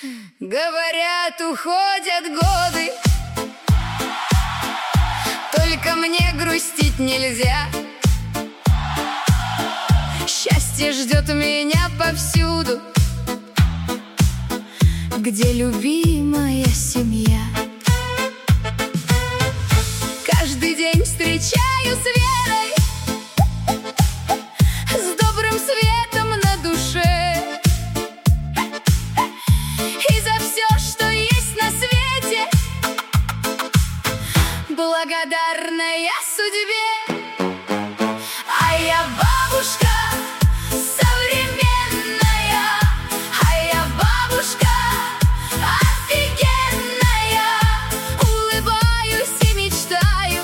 Говорят, уходят годы, только мне грустить нельзя. Счастье ждет меня повсюду, где любимая семья. Каждый день встречаю с Верой, с добрым светом на душе. И за все, что есть на свете, благодарна я судьбе. А я бабушка современная, а я бабушка офигенная. Улыбаюсь и мечтаю,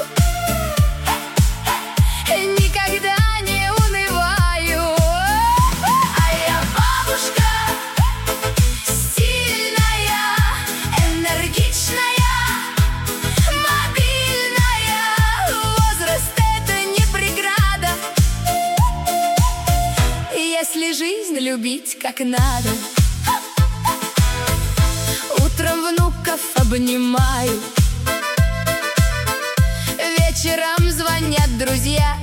никогда не унываю. А я бабушка сильная, энергичная, мобильная. Возраст — это не преграда, если жизнь любить как надо. Утром внуков обнимаю, вечером звонят друзья.